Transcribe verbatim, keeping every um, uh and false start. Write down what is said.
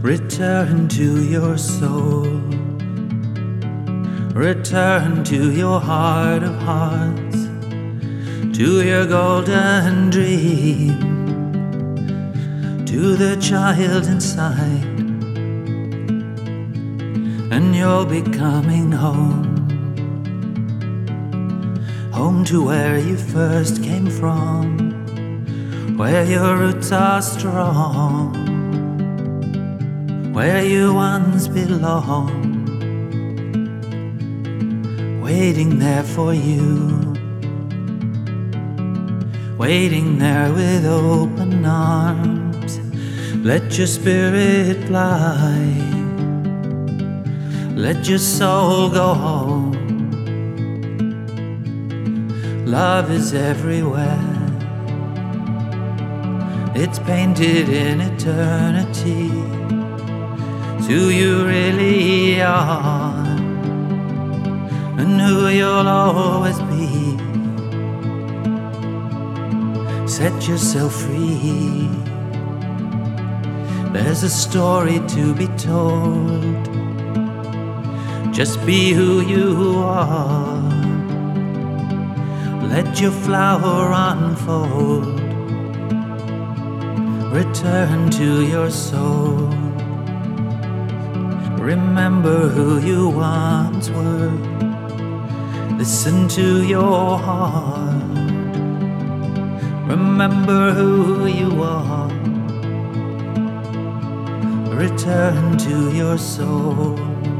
Return to your soul. Return to your heart of hearts, to your golden dream, to the child inside, and you'll be coming home. Home to where you first came from, where your roots are strong, where you once belonged, waiting there for you, waiting there with open arms. Let your spirit fly, let your soul go home. Love is everywhere, it's painted in eternity. It's who you really are, and who you'll always be. Set yourself free. There's a story to be told. Just be who you are. Let your flower unfold. Return to your soul. Remember who you once were. Listen to your heart. Remember who you are. Return to your soul.